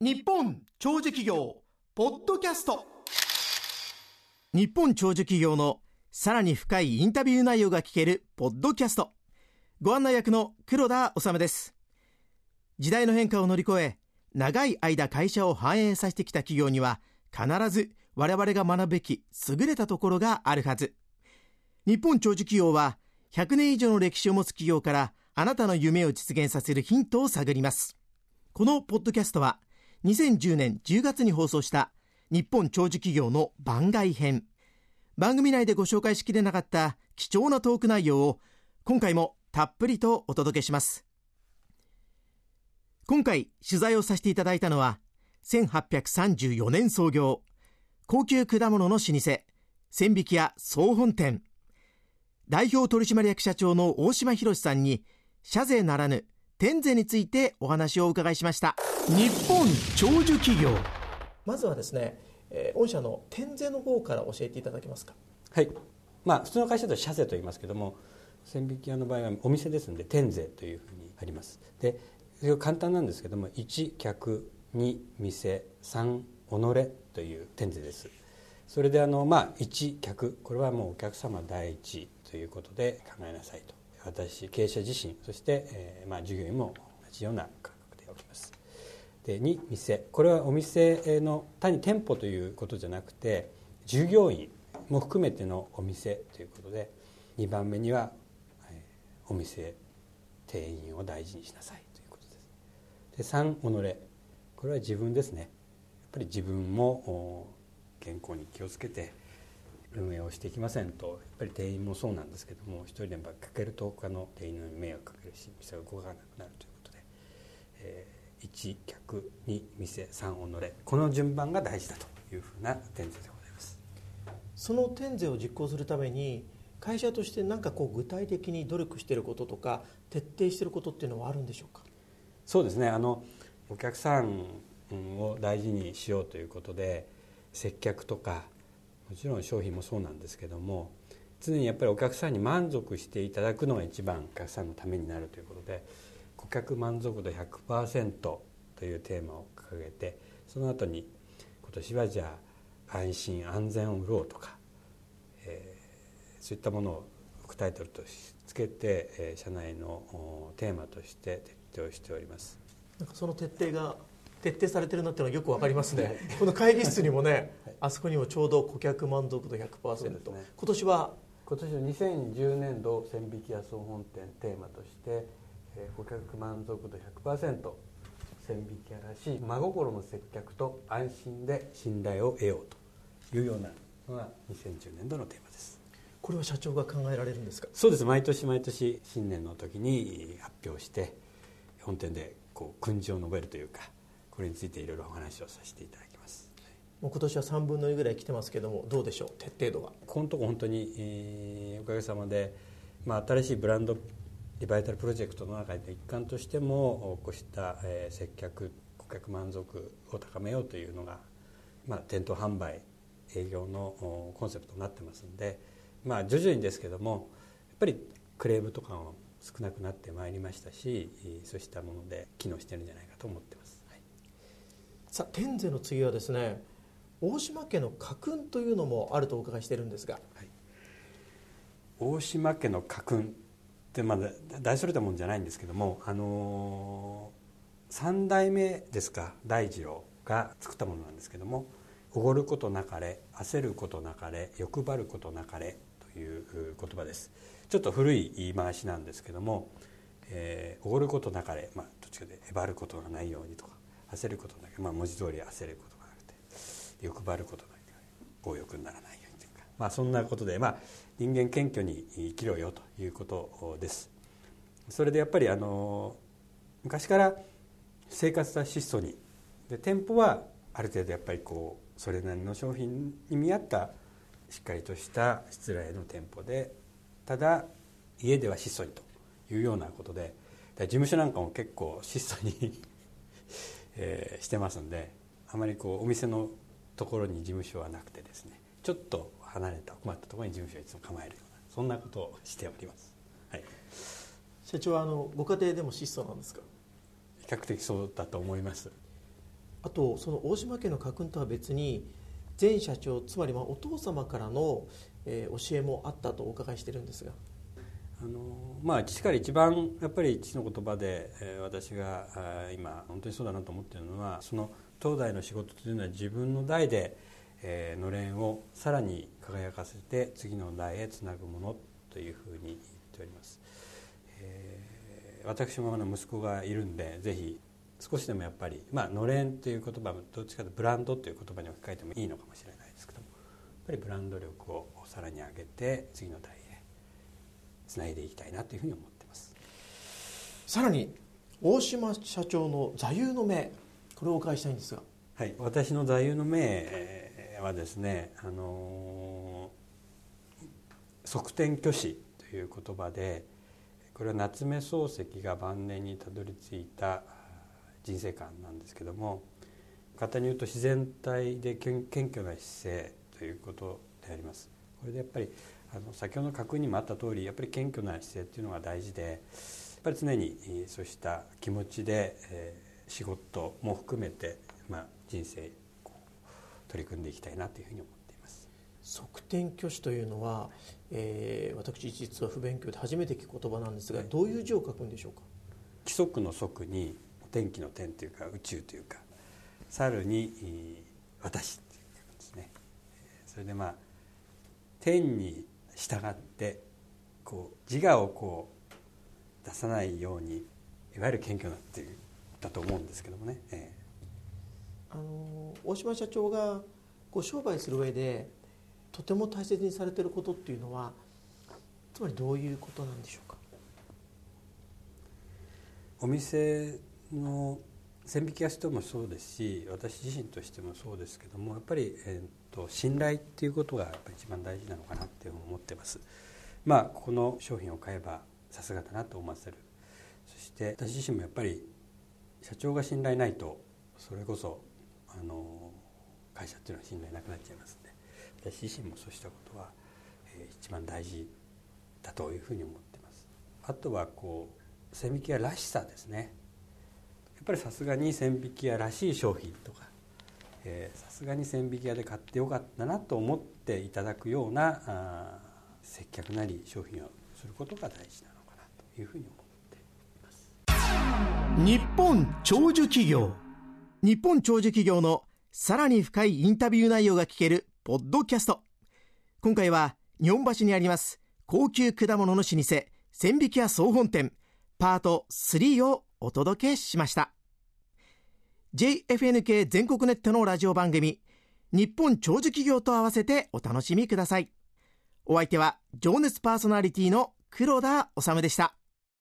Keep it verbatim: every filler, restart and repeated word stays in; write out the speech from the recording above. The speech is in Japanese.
日本長寿企業ポッドキャスト。 日本長寿企業のさらに深いインタビュー内容が聞けるポッドキャスト。ご案内役の黒田治です。時代の変化を乗り越え、長い間会社を繁栄させてきた企業には必ず我々が学ぶべき優れたところがあるはず。日本長寿企業はひゃくねん以上の歴史を持つ企業からあなたの夢を実現させるヒントを探ります。このポッドキャストはにせんじゅうねんじゅうがつに放送した日本長寿企業の番外編。番組内でご紹介しきれなかった貴重なトーク内容を今回もたっぷりとお届けします。今回取材をさせていただいたのはせんはっぴゃくさんじゅうよねん創業、高級果物の老舗千疋屋総本店代表取締役社長の大島博さんに社税ならぬ天税についてお話をお伺いしました。 日本長寿企業、まずはですね、えー、御社の天税の方から教えていただけますか。 はい、まあ、普通の会社だと社税と言いますけども、千疋屋の場合はお店ですので天税というふうにあります。で簡単なんですけども、いち客、に店、さん己という天税です。それであの、まあ、いち客、これはもうお客様第一ということで考えなさいと。私経営者自身、そして、えーまあ、従業員も同じような価格でおきます。でに店、これはお店の単に店舗ということじゃなくて従業員も含めてのお店ということで、にばんめには、えー、お店店員を大事にしなさいということです。でさん己、これは自分ですね。やっぱり自分も健康に気をつけて運営をしていきませんと、やっぱり店員もそうなんですけども、一人でもかけると他の店員に迷惑かけるし、店が動かなくなるということで、えー、いち客、に店、さん己、この順番が大事だというふうな天税でございます。 その天税を実行するために会社として何かこう具体的に努力していることとか徹底していることっていうのはあるんでしょうか。 そうですね、あのお客さんを大事にしようということで、接客とかもちろん商品もそうなんですけども、常にやっぱりお客さんに満足していただくのが一番お客さんのためになるということで、顧客満足度 ひゃくパーセント というテーマを掲げて、その後に今年はじゃあ安心安全を売ろうとか、えー、そういったものを副タイトルとしつけて、えー、社内のテーマとして徹底をしております。 なんかその徹底が徹底されてるなっていうのはよくわかりますね。この会議室にもね、はい、あそこにもちょうど顧客満足度 ひゃくパーセント、ね、今年は今年のにせんじゅうねんど千疋屋総本店テーマとして、えー、顧客満足度 ひゃくパーセント、 千疋屋らしい真心の接客と安心で信頼を得ようというようなのがにせんじゅうねんどのテーマです。 これは社長が考えられるんですか。 そうです。毎年毎年新年の時に発表して本店でこう訓示を述べるというか、これについていろいろお話をさせていただきます。 もう今年はさんぶんのいちぐらい来てますけども、どうでしょう、徹底度は。 このとこ本当に、えー、おかげさまで、まあ、新しいブランドリバイタルプロジェクトの中で一環としてもこうした、えー、接客顧客満足を高めようというのが、まあ、店頭販売営業のコンセプトになってますので、まあ、徐々にですけどもやっぱりクレームとかも少なくなってまいりましたし、そうしたもので機能しているんじゃないかと思ってます。はい、 さあ天税の次はですね、大島家の家訓というのもあるとお伺いしているんですが。はい、 大島家の家訓ってまだ大それたもんじゃないんですけども、あのー、さん代目ですか、大二郎が作ったものなんですけども、おごることなかれ、焦ることなかれ、欲張ることなかれという言葉です。ちょっと古い言い回しなんですけども、えー、おごることなかれ、まあ、途中でえばることがないようにとか、焦ることなく、まあ、文字通り焦ることがなくて、欲張ることなくて強欲にならないようにというか、まあ、そんなことで、まあ、人間謙虚に生きろよということです。それでやっぱりあの昔から生活は質素にで、店舗はある程度やっぱりこうそれなりの商品に見合ったしっかりとしたしつらいの店舗で、ただ家では質素にというようなことで、事務所なんかも結構質素に、えー、してますんで、あまりこうお店のところに事務所はなくてですね、ちょっと離れた困ったところに事務所をいつも構えるような、そんなことをしております。はい、 社長はあのご家庭でも質素なんですか。 比較的そうだと思います。 あとその大島家の家訓とは別に前社長、つまりまあお父様からの、えー、教えもあったとお伺いしてるんですが、 あのまあ、父から一番やっぱり父の言葉で、えー、私が今本当にそうだなと思っているのは、その当代の仕事というのは自分の代で、えー、のれんをさらに輝かせて次の代へつなぐものというふうに言っております。えー、私もあの息子がいるんで、ぜひ少しでもやっぱり、まあ、のれんという言葉もどっちかというとブランドという言葉に置き換えてもいいのかもしれないですけども、やっぱりブランド力をさらに上げて次の代へつないでいきたいなというふうに思っています。 さらに大島社長の座右の銘、これをお伺いしたいんですが。 はい、私の座右の銘はですね、あの側転虚子という言葉で、これは夏目漱石が晩年にたどり着いた人生観なんですけども、簡単に言うと自然体で謙虚な姿勢ということであります。これでやっぱりあの先ほどの確認にもあった通り、やっぱり謙虚な姿勢っていうのが大事で、やっぱり常にそうした気持ちで、えー、仕事も含めて、まあ、人生こう取り組んでいきたいなというふうに思っています。 側転虚子というのは、えー、私実は不勉強で初めて聞く言葉なんですが、はい、どういう字を書くんでしょうか。 規則の則に天気の天というか宇宙というか、猿に私というかですね。それでまあ天に従ってこう自我をこう出さないように、いわゆる謙虚なっていうだと思うんですけどもね。えー、あの大島社長がこう商売する上でとても大切にされていることっていうのは、つまりどういうことなんでしょうか。 お店の線引き屋ともそうですし、私自身としてもそうですけども、やっぱり、えー、と信頼っていうことがやっぱり一番大事なのかなって思ってます。まあこの商品を買えばさすがだなと思わせる。そして私自身もやっぱり社長が信頼ないと、それこそあの会社っていうのは信頼なくなっちゃいますので、私自身もそうしたことは、えー、一番大事だというふうに思っています。あとはこう線引き屋らしさですね。やっぱりさすがに線引き屋らしい商品とか、さすがに線引き屋で買ってよかったなと思っていただくようなあ接客なり商品をすることが大事なのかなというふうに思っています。 日本長寿企業。日本長寿企業のさらに深いインタビュー内容が聞けるポッドキャスト。今回は日本橋にあります高級果物の老舗千疋屋総本店パートスリーをお届けしました。 ジェイエフエヌケー 全国ネットのラジオ番組日本長寿企業と合わせてお楽しみください。お相手は情熱パーソナリティの黒田治でした。